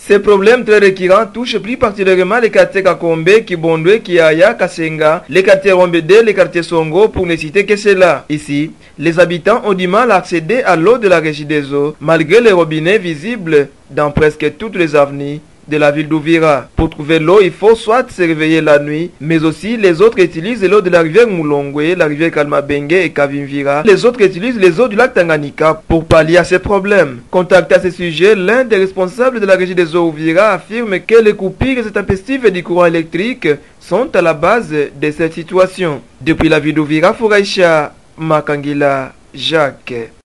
Ces problèmes très récurrents touchent plus particulièrement les quartiers Kakombe, Kibondwe, Kiaya, Kasenga, les quartiers Rombede, les quartiers Songo, pour ne citer que cela. Ici, les habitants ont du mal à accéder à l'eau de la régie des eaux, malgré les robinets visibles dans presque toutes les avenues de la ville d'Uvira. Pour trouver l'eau, il faut soit se réveiller la nuit, mais aussi les autres utilisent l'eau de la rivière Moulongwe, la rivière Kalmabengue et Kavimvira. Les autres utilisent les eaux du lac Tanganyika pour pallier à ces problèmes. Contacté à ce sujet, l'un des responsables de la régie des eaux Uvira affirme que les coupures intempestives du courant électrique sont à la base de cette situation. Depuis la ville d'Uvira, Fouraïcha Makangila Jacques.